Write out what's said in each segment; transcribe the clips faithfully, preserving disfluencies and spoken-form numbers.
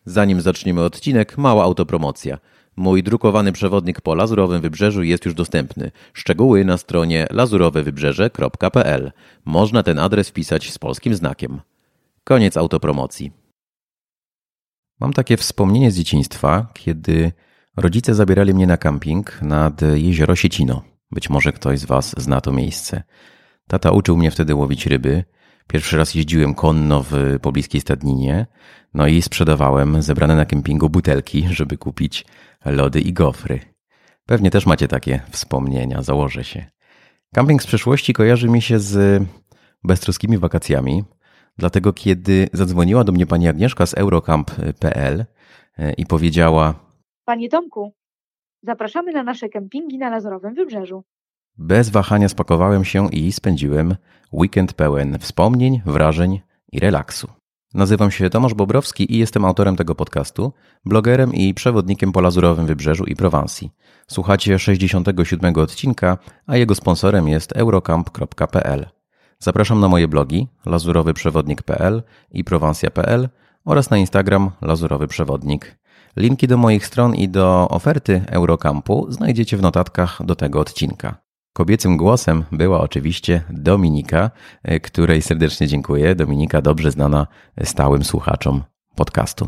Zanim zaczniemy odcinek, mała autopromocja. Mój drukowany przewodnik po Lazurowym Wybrzeżu jest już dostępny. Szczegóły na stronie lazurowe wybrzeże kropka p l. Można ten adres wpisać z polskim znakiem. Koniec autopromocji. Mam takie wspomnienie z dzieciństwa, kiedy rodzice zabierali mnie na kamping nad jezioro Siecino. Być może ktoś z Was zna to miejsce. Tata uczył mnie wtedy łowić ryby. Pierwszy raz jeździłem konno w pobliskiej stadninie, no i sprzedawałem zebrane na kempingu butelki, żeby kupić lody i gofry. Pewnie też macie takie wspomnienia, założę się. Kamping z przeszłości kojarzy mi się z beztroskimi wakacjami, dlatego kiedy zadzwoniła do mnie pani Agnieszka z eurocamp kropka p l i powiedziała: Panie Tomku, zapraszamy na nasze kempingi na Lazurowym Wybrzeżu. Bez wahania spakowałem się i spędziłem weekend pełen wspomnień, wrażeń i relaksu. Nazywam się Tomasz Bobrowski i jestem autorem tego podcastu, blogerem i przewodnikiem po Lazurowym Wybrzeżu i Prowansji. Słuchacie sześćdziesiątego siódmego odcinka, a jego sponsorem jest eurocamp kropka p l. Zapraszam na moje blogi lazurowyprzewodnik kropka p l i prowansja kropka p l oraz na Instagram Lazurowy Przewodnik. Linki do moich stron i do oferty Eurocampu znajdziecie w notatkach do tego odcinka. Kobiecym głosem była oczywiście Dominika, której serdecznie dziękuję. Dominika dobrze znana stałym słuchaczom podcastu.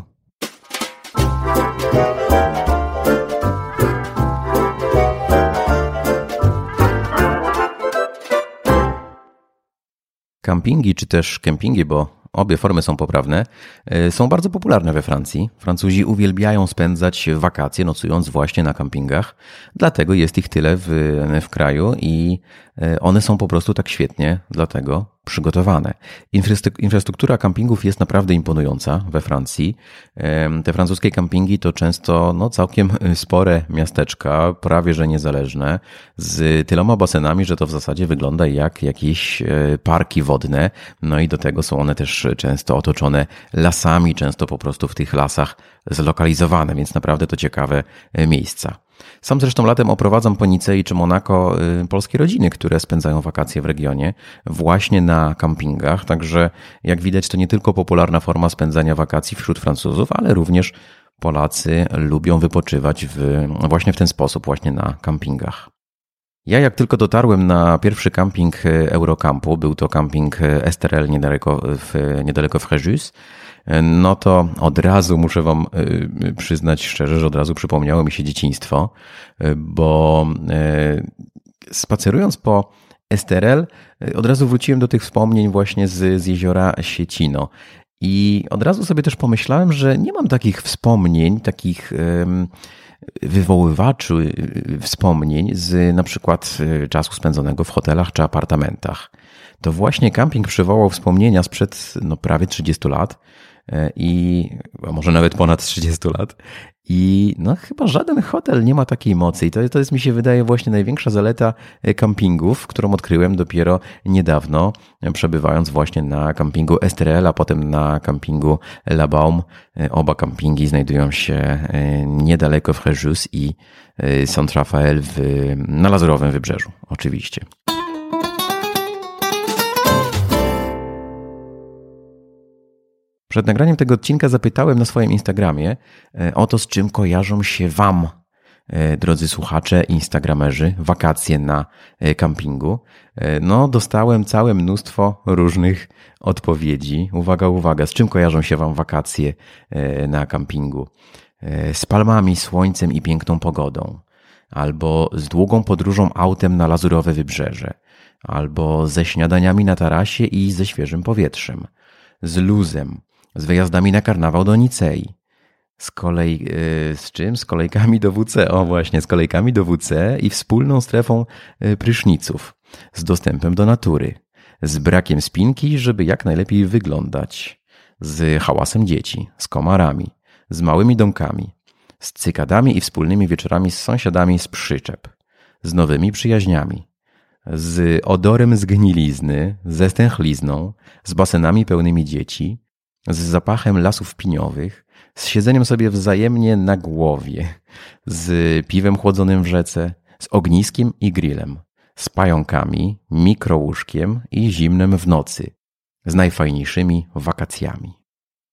Kampingi, czy też kempingi, bo obie formy są poprawne, są bardzo popularne we Francji. Francuzi uwielbiają spędzać wakacje nocując właśnie na kampingach, dlatego jest ich tyle w, w kraju i one są po prostu tak świetnie dlatego przygotowane. Infrastruktura kampingów jest naprawdę imponująca we Francji. Te francuskie kampingi to często no, całkiem spore miasteczka, prawie że niezależne, z tyloma basenami, że to w zasadzie wygląda jak jakieś parki wodne. No i do tego są one też często otoczone lasami, często po prostu w tych lasach zlokalizowane, więc naprawdę to ciekawe miejsca. Sam zresztą latem oprowadzam po Nicei czy Monako polskie rodziny, które spędzają wakacje w regionie właśnie na kampingach, także jak widać to nie tylko popularna forma spędzania wakacji wśród Francuzów, ale również Polacy lubią wypoczywać w, właśnie w ten sposób, właśnie na kampingach. Ja jak tylko dotarłem na pierwszy kamping Eurocampu, był to kamping Esterel niedaleko w, niedaleko w Fréjus, no to od razu muszę Wam przyznać szczerze, że od razu przypomniało mi się dzieciństwo, bo spacerując po Esterel od razu wróciłem do tych wspomnień właśnie z, z jeziora Siecino. I od razu sobie też pomyślałem, że nie mam takich wspomnień, takich wywoływaczy wspomnień z na przykład czasu spędzonego w hotelach czy apartamentach. To właśnie kamping przywołał wspomnienia sprzed no, prawie trzydziestu lat i a może nawet ponad trzydziestu lat i no chyba żaden hotel nie ma takiej mocy i to, to jest mi się wydaje właśnie największa zaleta kampingów, którą odkryłem dopiero niedawno, przebywając właśnie na kampingu Esterel, a potem na kampingu La Baume. Oba kampingi znajdują się niedaleko Fréjus i Saint-Raphaël w, na Lazurowym Wybrzeżu oczywiście. Przed nagraniem tego odcinka zapytałem na swoim Instagramie o to, z czym kojarzą się Wam, drodzy słuchacze, instagramerzy, wakacje na kampingu. No, dostałem całe mnóstwo różnych odpowiedzi. Uwaga, uwaga, z czym kojarzą się Wam wakacje na kampingu? Z palmami, słońcem i piękną pogodą. Albo z długą podróżą autem na Lazurowe Wybrzeże. Albo ze śniadaniami na tarasie i ze świeżym powietrzem. Z luzem. Z wyjazdami na karnawał do Nicei. Z kolej, yy, z czym? Z kolejkami do W C. O właśnie, z kolejkami do W C i wspólną strefą pryszniców. Z dostępem do natury. Z brakiem spinki, żeby jak najlepiej wyglądać. Z hałasem dzieci. Z komarami. Z małymi domkami. Z cykadami i wspólnymi wieczorami z sąsiadami z przyczep. Z nowymi przyjaźniami. Z odorem zgnilizny, ze stęchlizną, z basenami pełnymi dzieci, z zapachem lasów piniowych, z siedzeniem sobie wzajemnie na głowie, z piwem chłodzonym w rzece, z ogniskiem i grillem, z pająkami, mikrołóżkiem i zimnem w nocy, z najfajniejszymi wakacjami.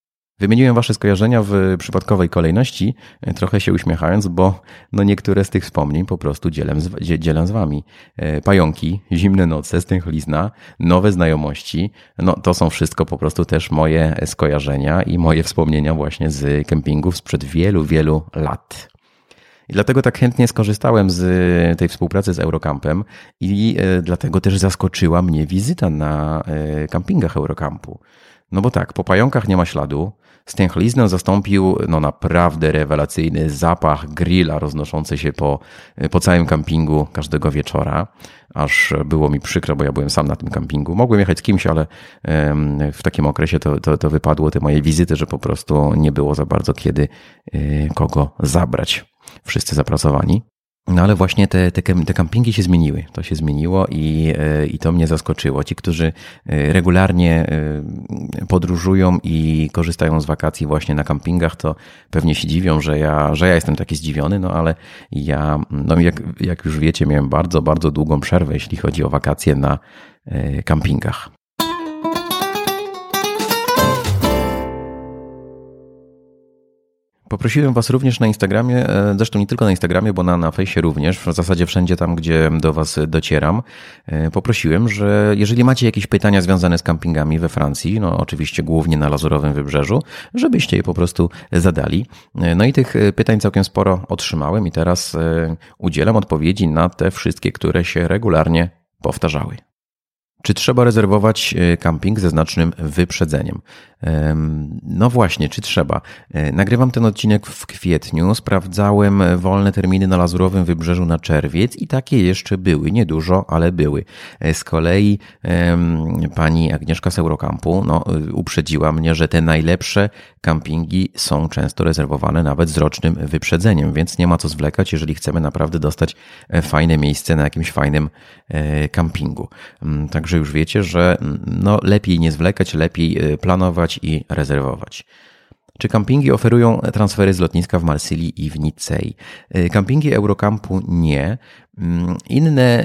Wymieniłem wasze skojarzenia w przypadkowej kolejności, trochę się uśmiechając, bo no niektóre z tych wspomnień po prostu dzielę z, dzielę z wami. Pająki, zimne noce, stęchlizna, nowe znajomości, no to są wszystko po prostu też moje skojarzenia i moje wspomnienia właśnie z kempingów sprzed wielu, wielu lat. I dlatego tak chętnie skorzystałem z tej współpracy z Eurocampem i dlatego też zaskoczyła mnie wizyta na kampingach Eurocampu. No bo tak, po pająkach nie ma śladu. Stęchliznę zastąpił no naprawdę rewelacyjny zapach grilla roznoszący się po, po całym kampingu każdego wieczora. Aż było mi przykro, bo ja byłem sam na tym kampingu. Mogłem jechać z kimś, ale w takim okresie to, to, to wypadło te moje wizyty, że po prostu nie było za bardzo kiedy kogo zabrać. Wszyscy zapracowani. No ale właśnie te, te, te kampingi się zmieniły. To się zmieniło i, i to mnie zaskoczyło. Ci, którzy regularnie podróżują i korzystają z wakacji właśnie na kampingach, to pewnie się dziwią, że ja, że ja jestem taki zdziwiony, no ale ja, no jak, jak już wiecie, miałem bardzo, bardzo długą przerwę, jeśli chodzi o wakacje na kampingach. Poprosiłem was również na Instagramie, zresztą nie tylko na Instagramie, bo na, na fejsie również, w zasadzie wszędzie tam, gdzie do was docieram, poprosiłem, że jeżeli macie jakieś pytania związane z kampingami we Francji, no oczywiście głównie na Lazurowym Wybrzeżu, żebyście je po prostu zadali. No i tych pytań całkiem sporo otrzymałem i teraz udzielam odpowiedzi na te wszystkie, które się regularnie powtarzały. Czy trzeba rezerwować camping ze znacznym wyprzedzeniem? No właśnie, czy trzeba? Nagrywam ten odcinek w kwietniu, sprawdzałem wolne terminy na Lazurowym Wybrzeżu na czerwiec i takie jeszcze były, niedużo, ale były. Z kolei pani Agnieszka z Eurocampu no, uprzedziła mnie, że te najlepsze campingi są często rezerwowane nawet z rocznym wyprzedzeniem, więc nie ma co zwlekać, jeżeli chcemy naprawdę dostać fajne miejsce na jakimś fajnym campingu. Także już wiecie, że no, lepiej nie zwlekać, lepiej planować i rezerwować. Czy kampingi oferują transfery z lotniska w Marsylii i w Nicei? Kampingi Eurocampu nie. Inne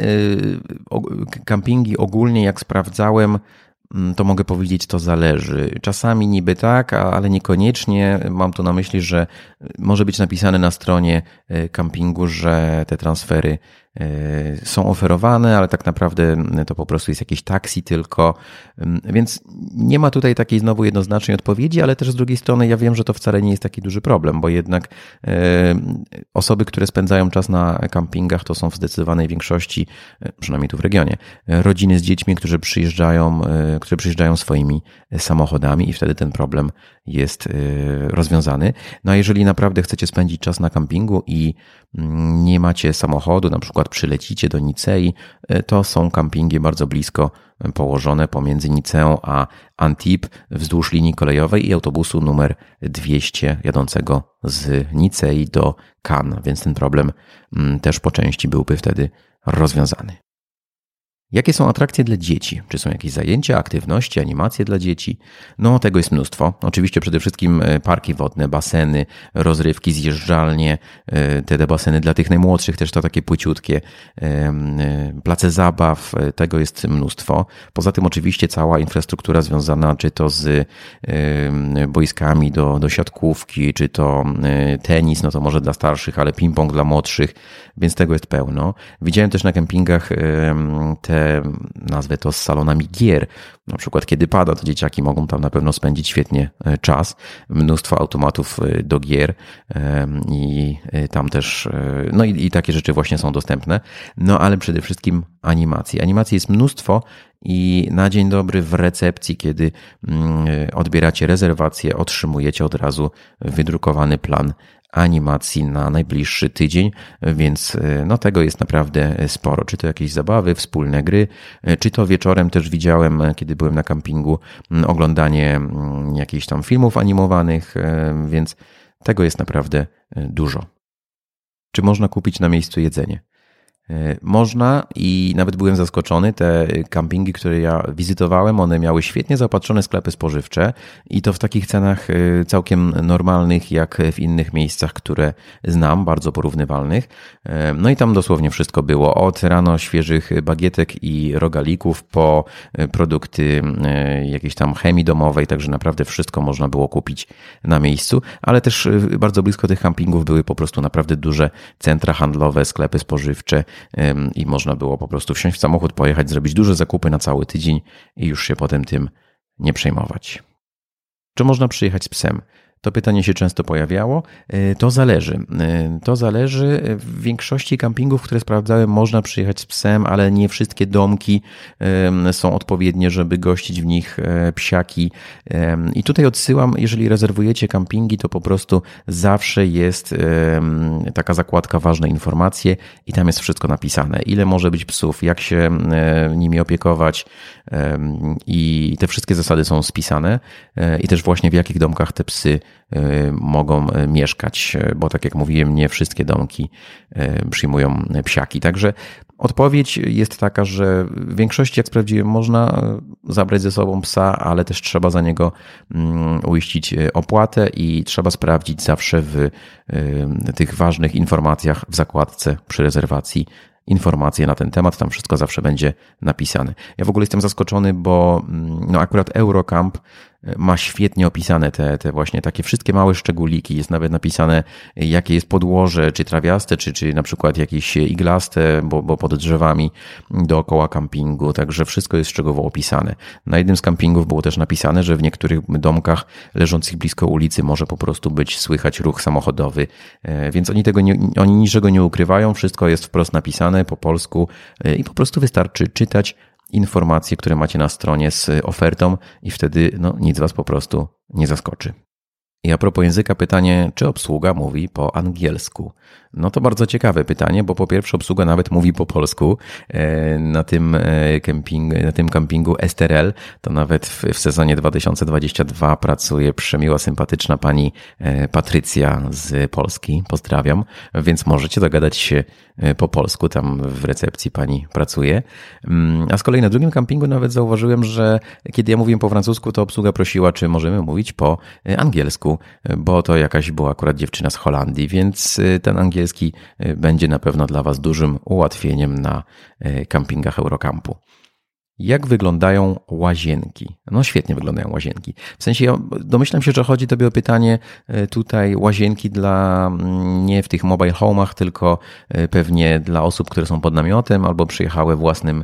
kampingi ogólnie, jak sprawdzałem, to mogę powiedzieć, to zależy. Czasami niby tak, ale niekoniecznie. Mam tu na myśli, że może być napisane na stronie kampingu, że te transfery są oferowane, ale tak naprawdę to po prostu jest jakieś taksi tylko, więc nie ma tutaj takiej znowu jednoznacznej odpowiedzi, ale też z drugiej strony ja wiem, że to wcale nie jest taki duży problem, bo jednak osoby, które spędzają czas na kampingach, to są w zdecydowanej większości, przynajmniej tu w regionie, rodziny z dziećmi, którzy przyjeżdżają, które przyjeżdżają swoimi samochodami i wtedy ten problem jest rozwiązany. No a jeżeli naprawdę chcecie spędzić czas na kampingu i nie macie samochodu, na przykład przylecicie do Nicei, to są kampingi bardzo blisko położone pomiędzy Niceą a Antibes wzdłuż linii kolejowej i autobusu numer dwieście jadącego z Nicei do Cannes, więc ten problem też po części byłby wtedy rozwiązany. Jakie są atrakcje dla dzieci? Czy są jakieś zajęcia, aktywności, animacje dla dzieci? No, tego jest mnóstwo. Oczywiście przede wszystkim parki wodne, baseny, rozrywki, zjeżdżalnie, te, te baseny dla tych najmłodszych, też to takie płyciutkie, place zabaw, tego jest mnóstwo. Poza tym oczywiście cała infrastruktura związana czy to z boiskami do, do siatkówki, czy to tenis, no to może dla starszych, ale ping-pong dla młodszych, więc tego jest pełno. Widziałem też na kempingach te, nazwę to, z salonami gier. Na przykład kiedy pada, to dzieciaki mogą tam na pewno spędzić świetnie czas. Mnóstwo automatów do gier i tam też, no i, i takie rzeczy właśnie są dostępne. No ale przede wszystkim animacji. Animacji jest mnóstwo i na dzień dobry w recepcji, kiedy odbieracie rezerwację, otrzymujecie od razu wydrukowany plan animacji na najbliższy tydzień, więc no tego jest naprawdę sporo. Czy to jakieś zabawy, wspólne gry, czy to wieczorem też widziałem, kiedy byłem na kampingu, oglądanie jakichś tam filmów animowanych, więc tego jest naprawdę dużo. Czy można kupić na miejscu jedzenie? Można i nawet byłem zaskoczony, te kampingi, które ja wizytowałem, one miały świetnie zaopatrzone sklepy spożywcze i to w takich cenach całkiem normalnych, jak w innych miejscach, które znam, bardzo porównywalnych. No i tam dosłownie wszystko było, od rano świeżych bagietek i rogalików po produkty jakiejś tam chemii domowej, także naprawdę wszystko można było kupić na miejscu, ale też bardzo blisko tych kampingów były po prostu naprawdę duże centra handlowe, sklepy spożywcze, i można było po prostu wsiąść w samochód, pojechać, zrobić duże zakupy na cały tydzień i już się potem tym nie przejmować. Czy można przyjechać z psem? To pytanie się często pojawiało. To zależy. To zależy. W większości kampingów, które sprawdzałem, można przyjechać z psem, ale nie wszystkie domki są odpowiednie, żeby gościć w nich psiaki. I tutaj odsyłam, jeżeli rezerwujecie kampingi, to po prostu zawsze jest taka zakładka ważne informacje i tam jest wszystko napisane. Ile może być psów, jak się nimi opiekować i te wszystkie zasady są spisane i też właśnie w jakich domkach te psy mogą mieszkać, bo tak jak mówiłem, nie wszystkie domki przyjmują psiaki. Także odpowiedź jest taka, że w większości, jak sprawdziłem, można zabrać ze sobą psa, ale też trzeba za niego uiścić opłatę i trzeba sprawdzić zawsze w tych ważnych informacjach w zakładce przy rezerwacji informacje na ten temat, tam wszystko zawsze będzie napisane. Ja w ogóle jestem zaskoczony, bo no akurat Eurocamp ma świetnie opisane te, te właśnie takie wszystkie małe szczególiki. Jest nawet napisane, jakie jest podłoże, czy trawiaste, czy, czy na przykład jakieś iglaste, bo, bo pod drzewami dookoła kampingu. Także wszystko jest szczegółowo opisane. Na jednym z kampingów było też napisane, że w niektórych domkach leżących blisko ulicy może po prostu być słychać ruch samochodowy. Więc oni tego nie, oni niczego nie ukrywają. Wszystko jest wprost napisane po polsku i po prostu wystarczy czytać informacje, które macie na stronie z ofertą i wtedy no, nic was po prostu nie zaskoczy. I a propos języka pytanie, czy obsługa mówi po angielsku? No to bardzo ciekawe pytanie, bo po pierwsze obsługa nawet mówi po polsku. Na tym, kemping, na tym kampingu Esterel to nawet w, w sezonie dwa tysiące dwudziestym drugim pracuje przemiła, sympatyczna pani Patrycja z Polski. Pozdrawiam, więc możecie dogadać się po polsku, tam w recepcji pani pracuje. A z kolei na drugim kampingu nawet zauważyłem, że kiedy ja mówiłem po francusku, to obsługa prosiła, czy możemy mówić po angielsku, bo to jakaś była akurat dziewczyna z Holandii, więc ten angielski będzie na pewno dla was dużym ułatwieniem na kampingach Eurocampu. Jak wyglądają łazienki? No świetnie wyglądają łazienki. W sensie ja domyślam się, że chodzi tobie o pytanie tutaj łazienki dla nie w tych mobile home'ach, tylko pewnie dla osób, które są pod namiotem albo przyjechały własnym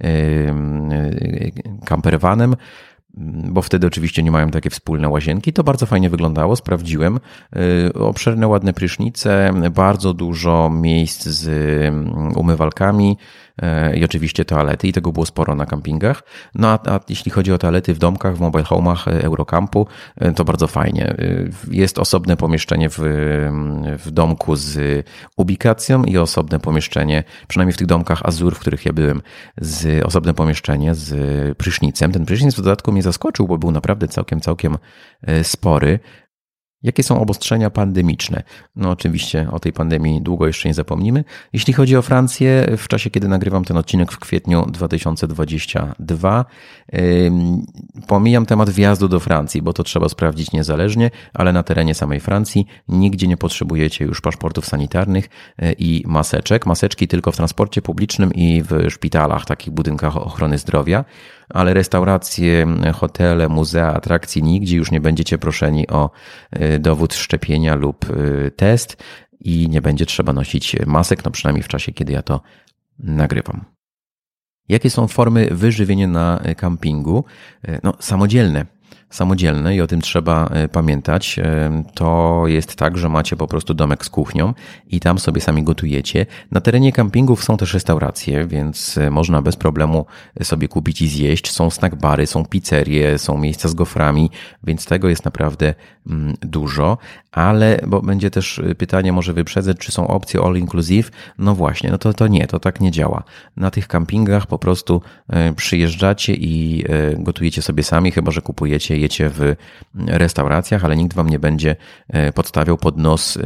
campervanem, bo wtedy oczywiście nie mają takie wspólne łazienki. To bardzo fajnie wyglądało, sprawdziłem. Obszerne, ładne prysznice, bardzo dużo miejsc z umywalkami i oczywiście toalety i tego było sporo na kampingach. No a, a jeśli chodzi o toalety w domkach, w mobile home'ach Eurocampu, to bardzo fajnie. Jest osobne pomieszczenie w, w domku z ubikacją i osobne pomieszczenie, przynajmniej w tych domkach Azur, w których ja byłem, z osobne pomieszczenie z prysznicem. Ten prysznic w dodatku mnie zaskoczył, bo był naprawdę całkiem, całkiem spory. Jakie są obostrzenia pandemiczne? No oczywiście o tej pandemii długo jeszcze nie zapomnimy. Jeśli chodzi o Francję, w czasie kiedy nagrywam ten odcinek w kwietniu dwa tysiące dwudziestym drugim, pomijam temat wjazdu do Francji, bo to trzeba sprawdzić niezależnie, ale na terenie samej Francji nigdzie nie potrzebujecie już paszportów sanitarnych i maseczek. Maseczki tylko w transporcie publicznym i w szpitalach, takich budynkach ochrony zdrowia. Ale restauracje, hotele, muzea, atrakcje, nigdzie już nie będziecie proszeni o dowód szczepienia lub test i nie będzie trzeba nosić masek, no przynajmniej w czasie, kiedy ja to nagrywam. Jakie są formy wyżywienia na kampingu? No, samodzielne. Samodzielne i o tym trzeba pamiętać. To jest tak, że macie po prostu domek z kuchnią i tam sobie sami gotujecie. Na terenie kampingów są też restauracje, więc można bez problemu sobie kupić i zjeść. Są snackbary, są pizzerie, są miejsca z goframi, więc tego jest naprawdę dużo. Ale, bo będzie też pytanie, może wyprzedzę, czy są opcje all inclusive? No właśnie, no to, to nie, to tak nie działa. Na tych kampingach po prostu przyjeżdżacie i gotujecie sobie sami, chyba że kupujecie jecie w restauracjach, ale nikt wam nie będzie podstawiał pod nos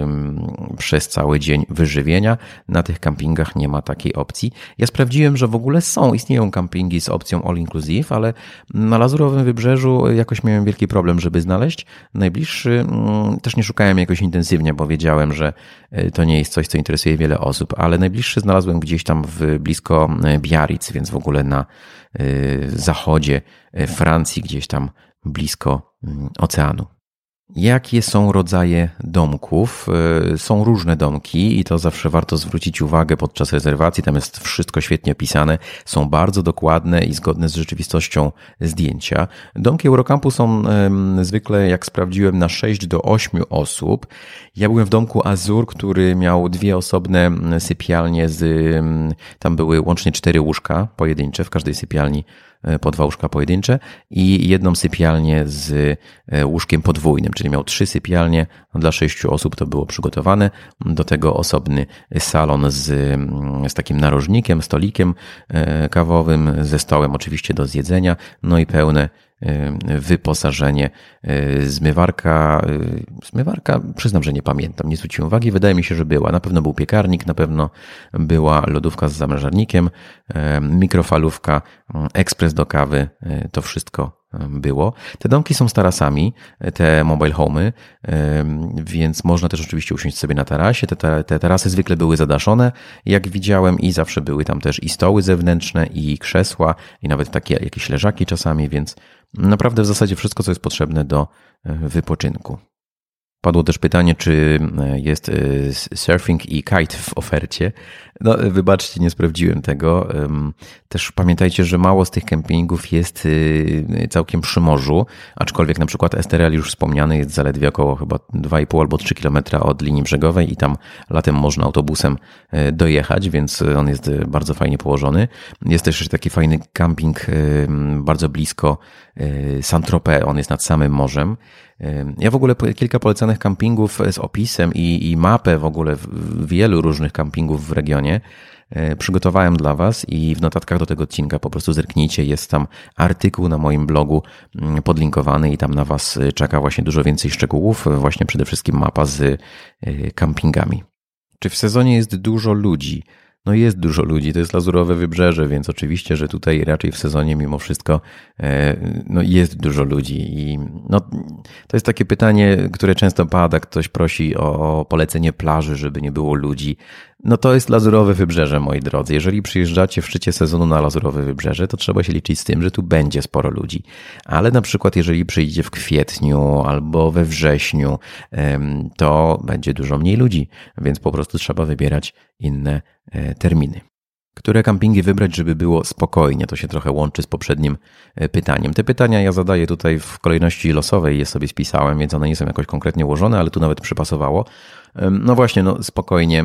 przez cały dzień wyżywienia. Na tych kampingach nie ma takiej opcji. Ja sprawdziłem, że w ogóle są, istnieją kampingi z opcją all inclusive, ale na Lazurowym Wybrzeżu jakoś miałem wielki problem, żeby znaleźć najbliższy. Też nie szukałem jakoś intensywnie, bo wiedziałem, że to nie jest coś, co interesuje wiele osób, ale najbliższy znalazłem gdzieś tam w blisko Biarritz, więc w ogóle na zachodzie Francji, gdzieś tam blisko oceanu. Jakie są rodzaje domków? Są różne domki i to zawsze warto zwrócić uwagę podczas rezerwacji. Tam jest wszystko świetnie opisane. Są bardzo dokładne i zgodne z rzeczywistością zdjęcia. Domki Eurocampu są zwykle, jak sprawdziłem, na sześć do ośmiu osób. Ja byłem w domku Azur, który miał dwie osobne sypialnie z, tam były łącznie cztery łóżka pojedyncze w każdej sypialni, po dwa łóżka pojedyncze i jedną sypialnię z łóżkiem podwójnym, czyli miał trzy sypialnie dla sześciu osób, to było przygotowane. Do tego osobny salon z, z takim narożnikiem, stolikiem kawowym, ze stołem oczywiście do zjedzenia, no i pełne wyposażenie, zmywarka, zmywarka, przyznam, że nie pamiętam, nie zwróciłem uwagi, wydaje mi się, że była, na pewno był piekarnik, na pewno była lodówka z zamrażarnikiem, mikrofalówka, ekspres do kawy, to wszystko było. Te domki są z tarasami, te mobile homy, więc można też oczywiście usiąść sobie na tarasie. Te, te tarasy zwykle były zadaszone, jak widziałem, i zawsze były tam też i stoły zewnętrzne, i krzesła, i nawet takie jakieś leżaki czasami, więc naprawdę w zasadzie wszystko, co jest potrzebne do wypoczynku. Padło też pytanie, czy jest surfing i kite w ofercie. No, wybaczcie, nie sprawdziłem tego. Też pamiętajcie, że mało z tych kempingów jest całkiem przy morzu, aczkolwiek na przykład Esterel już wspomniany jest zaledwie około chyba dwa i pół albo trzy kilometra od linii brzegowej i tam latem można autobusem dojechać, więc on jest bardzo fajnie położony. Jest też taki fajny camping bardzo blisko Saint-Tropez, on jest nad samym morzem. Ja w ogóle kilka polecanych kampingów z opisem i, i mapę w ogóle wielu różnych kampingów w regionie przygotowałem dla Was i w notatkach do tego odcinka po prostu zerknijcie, jest tam artykuł na moim blogu podlinkowany i tam na Was czeka właśnie dużo więcej szczegółów, właśnie przede wszystkim mapa z kampingami. Czy w sezonie jest dużo ludzi? No jest dużo ludzi, to jest Lazurowe Wybrzeże, więc oczywiście, że tutaj raczej w sezonie mimo wszystko no jest dużo ludzi i no, to jest takie pytanie, które często pada, ktoś prosi o polecenie plaży, żeby nie było ludzi. No to jest Lazurowe Wybrzeże, moi drodzy. Jeżeli przyjeżdżacie w szczycie sezonu na Lazurowe Wybrzeże, to trzeba się liczyć z tym, że tu będzie sporo ludzi. Ale na przykład jeżeli przyjdziecie w kwietniu albo we wrześniu, to będzie dużo mniej ludzi, więc po prostu trzeba wybierać inne terminy. Które kampingi wybrać, żeby było spokojnie? To się trochę łączy z poprzednim pytaniem. Te pytania ja zadaję tutaj w kolejności losowej, je sobie spisałem, więc one nie są jakoś konkretnie ułożone, ale tu nawet przypasowało. No właśnie, no spokojnie.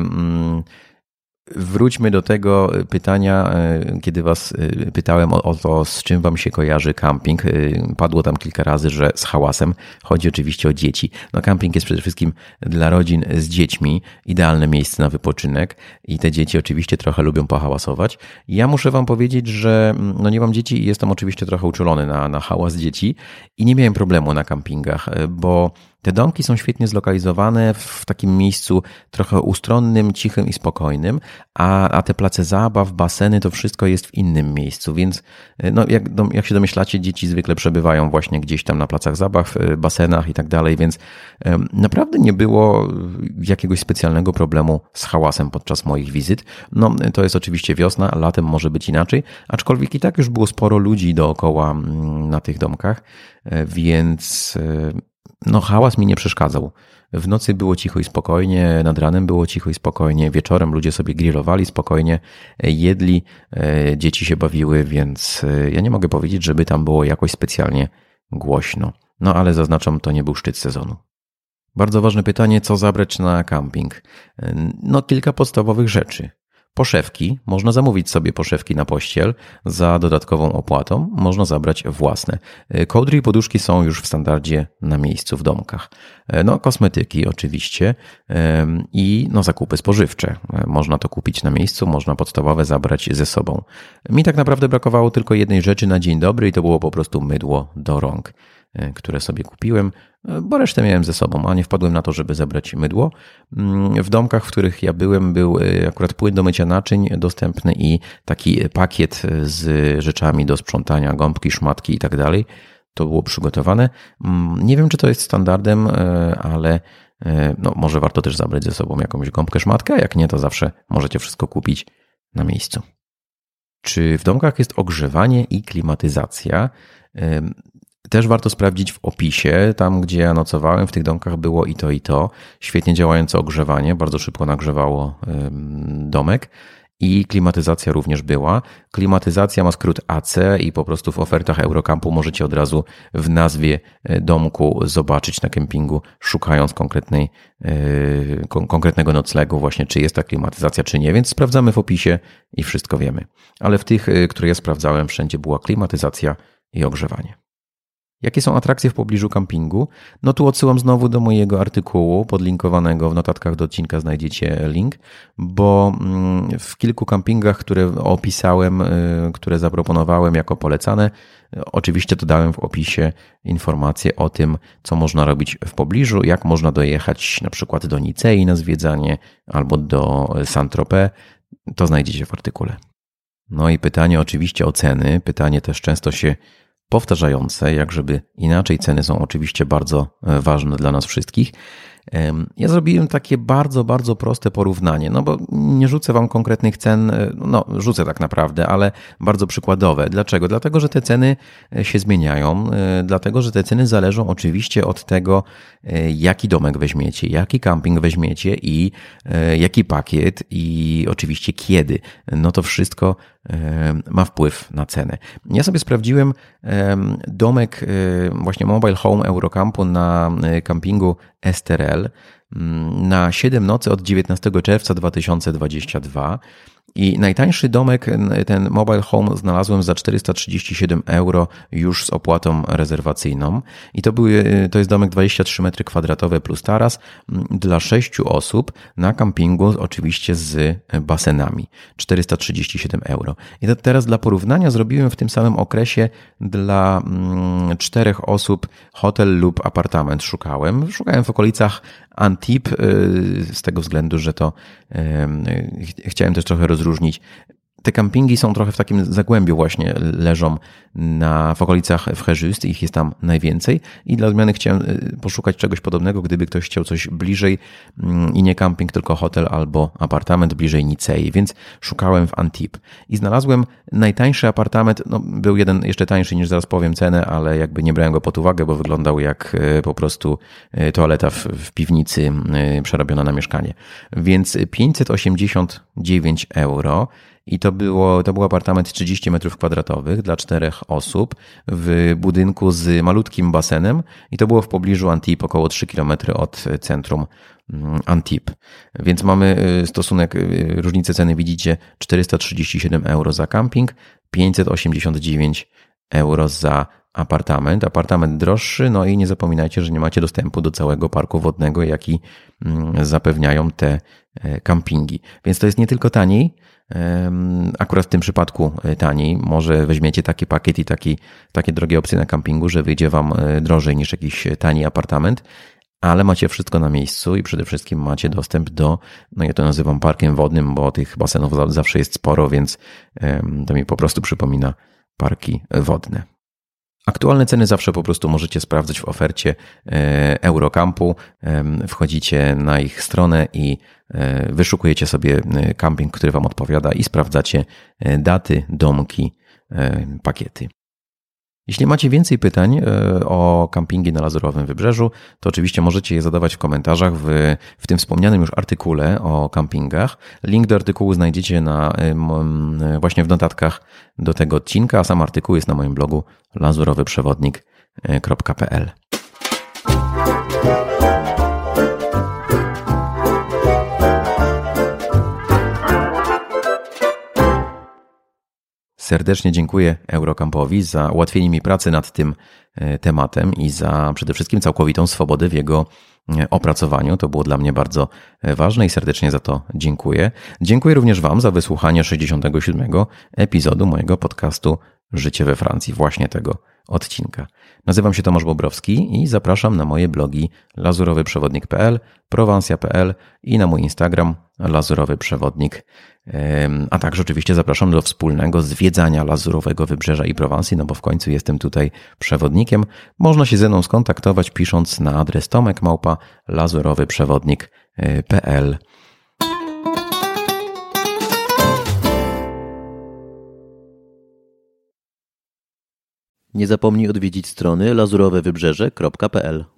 Wróćmy do tego pytania, kiedy Was pytałem o, o to, z czym Wam się kojarzy camping. Padło tam kilka razy, że z hałasem. Chodzi oczywiście o dzieci. No camping jest przede wszystkim dla rodzin z dziećmi idealne miejsce na wypoczynek i te dzieci oczywiście trochę lubią pohałasować. Ja muszę Wam powiedzieć, że no nie mam dzieci i jestem oczywiście trochę uczulony na, na hałas dzieci i nie miałem problemu na campingach, bo te domki są świetnie zlokalizowane w takim miejscu trochę ustronnym, cichym i spokojnym, a, a te place zabaw, baseny, to wszystko jest w innym miejscu, więc no, jak, jak się domyślacie, dzieci zwykle przebywają właśnie gdzieś tam na placach zabaw, basenach i tak dalej, więc naprawdę nie było jakiegoś specjalnego problemu z hałasem podczas moich wizyt. No to jest oczywiście wiosna, a latem może być inaczej, aczkolwiek i tak już było sporo ludzi dookoła na tych domkach, więc no hałas mi nie przeszkadzał. W nocy było cicho i spokojnie, nad ranem było cicho i spokojnie, wieczorem ludzie sobie grillowali spokojnie, jedli, dzieci się bawiły, więc ja nie mogę powiedzieć, żeby tam było jakoś specjalnie głośno. No ale zaznaczam, to nie był szczyt sezonu. Bardzo ważne pytanie, co zabrać na camping? No kilka podstawowych rzeczy. Poszewki, można zamówić sobie poszewki na pościel za dodatkową opłatą, można zabrać własne. Kołdry i poduszki są już w standardzie na miejscu w domkach. No, kosmetyki oczywiście i no, zakupy spożywcze. Można to kupić na miejscu, można podstawowe zabrać ze sobą. Mi tak naprawdę brakowało tylko jednej rzeczy na dzień dobry i to było po prostu mydło do rąk, które sobie kupiłem, bo resztę miałem ze sobą, a nie wpadłem na to, żeby zabrać mydło. W domkach, w których ja byłem, był akurat płyn do mycia naczyń dostępny i taki pakiet z rzeczami do sprzątania, gąbki, szmatki i tak dalej. To było przygotowane. Nie wiem, czy to jest standardem, ale no, może warto też zabrać ze sobą jakąś gąbkę, szmatkę, a jak nie, to zawsze możecie wszystko kupić na miejscu. Czy w domkach jest ogrzewanie i klimatyzacja? Też warto sprawdzić w opisie, tam gdzie ja nocowałem, w tych domkach było i to i to. Świetnie działające ogrzewanie, bardzo szybko nagrzewało domek i klimatyzacja również była. Klimatyzacja ma skrót A C i po prostu w ofertach Eurocampu możecie od razu w nazwie domku zobaczyć na kempingu, szukając konkretnej, konkretnego noclegu właśnie, czy jest ta klimatyzacja, czy nie, więc sprawdzamy w opisie i wszystko wiemy. Ale w tych, które ja sprawdzałem, wszędzie była klimatyzacja i ogrzewanie. Jakie są atrakcje w pobliżu kampingu? No tu odsyłam znowu do mojego artykułu podlinkowanego w notatkach do odcinka, znajdziecie link, bo w kilku kampingach, które opisałem, które zaproponowałem jako polecane, oczywiście dodałem w opisie informacje o tym, co można robić w pobliżu, jak można dojechać na przykład do Nicei na zwiedzanie albo do Saint-Tropez. To znajdziecie w artykule. No i pytanie oczywiście o ceny. Pytanie też często się powtarzające, jak żeby inaczej. Ceny są oczywiście bardzo ważne dla nas wszystkich. Ja zrobiłem takie bardzo, bardzo proste porównanie, no bo nie rzucę wam konkretnych cen, no rzucę tak naprawdę, ale bardzo przykładowe. Dlaczego? Dlatego, że te ceny się zmieniają, dlatego, że te ceny zależą oczywiście od tego, jaki domek weźmiecie, jaki camping weźmiecie i jaki pakiet i oczywiście kiedy. No to wszystko ma wpływ na cenę. Ja sobie sprawdziłem domek właśnie Mobile Home Eurocampu na kampingu Esterel na siedem nocy od dziewiętnastego czerwca dwa tysiące dwudziestego drugiego i najtańszy domek, ten Mobile Home, znalazłem za czterysta trzydzieści siedem euro już z opłatą rezerwacyjną i to, były, to jest domek dwadzieścia trzy metry kwadratowe plus taras dla sześciu osób na kampingu, oczywiście z basenami. czterysta trzydzieści siedem euro. I to teraz dla porównania zrobiłem w tym samym okresie dla czterech osób hotel lub apartament szukałem. Szukałem w okolicach Antibes z tego względu, że to chciałem też trochę rozróżnić. Te kampingi są trochę w takim zagłębiu właśnie, leżą na, w okolicach Fréjus, ich jest tam najwięcej i dla odmiany chciałem poszukać czegoś podobnego, gdyby ktoś chciał coś bliżej i nie camping, tylko hotel albo apartament bliżej Nicei, więc szukałem w Antibes i znalazłem najtańszy apartament, no był jeden jeszcze tańszy niż zaraz powiem cenę, ale jakby nie brałem go pod uwagę, bo wyglądał jak po prostu toaleta w, w piwnicy przerobiona na mieszkanie, więc pięćset osiemdziesiąt dziewięć euro. I to, było, to był apartament trzydzieści metrów kwadratowych dla czterech osób w budynku z malutkim basenem i to było w pobliżu Antibes, około trzy kilometry od centrum Antibes. Więc mamy stosunek, różnicę ceny widzicie, czterysta trzydzieści siedem euro za camping, pięćset osiemdziesiąt dziewięć euro za apartament. Apartament droższy, no i nie zapominajcie, że nie macie dostępu do całego parku wodnego, jaki zapewniają te campingi. Więc to jest nie tylko taniej, akurat w tym przypadku taniej, może weźmiecie taki pakiet i taki, takie drogie opcje na campingu, że wyjdzie wam drożej niż jakiś tani apartament, ale macie wszystko na miejscu i przede wszystkim macie dostęp do, no ja to nazywam parkiem wodnym, bo tych basenów zawsze jest sporo, więc to mi po prostu przypomina parki wodne. Aktualne ceny zawsze po prostu możecie sprawdzać w ofercie Eurocampu. Wchodzicie na ich stronę i wyszukujecie sobie camping, który wam odpowiada i sprawdzacie daty, domki, pakiety. Jeśli macie więcej pytań o kampingi na Lazurowym Wybrzeżu, to oczywiście możecie je zadawać w komentarzach w, w tym wspomnianym już artykule o kampingach. Link do artykułu znajdziecie na, właśnie w notatkach do tego odcinka, a sam artykuł jest na moim blogu lazurowy przewodnik kropka p l. Serdecznie dziękuję Eurocampowi za ułatwienie mi pracy nad tym tematem i za przede wszystkim całkowitą swobodę w jego opracowaniu. To było dla mnie bardzo ważne i serdecznie za to dziękuję. Dziękuję również Wam za wysłuchanie sześćdziesiątego siódmego epizodu mojego podcastu Życie we Francji, właśnie tego odcinka. Nazywam się Tomasz Bobrowski i zapraszam na moje blogi lazurowyprzewodnik kropka p l, prowansja kropka p l i na mój Instagram lazurowyprzewodnik. A także oczywiście zapraszam do wspólnego zwiedzania Lazurowego Wybrzeża i Prowansji, no bo w końcu jestem tutaj przewodnikiem. Można się ze mną skontaktować pisząc na adres tomek małpa lazurowyprzewodnik kropka p l. Nie zapomnij odwiedzić strony lazurowe wybrzeże kropka p l.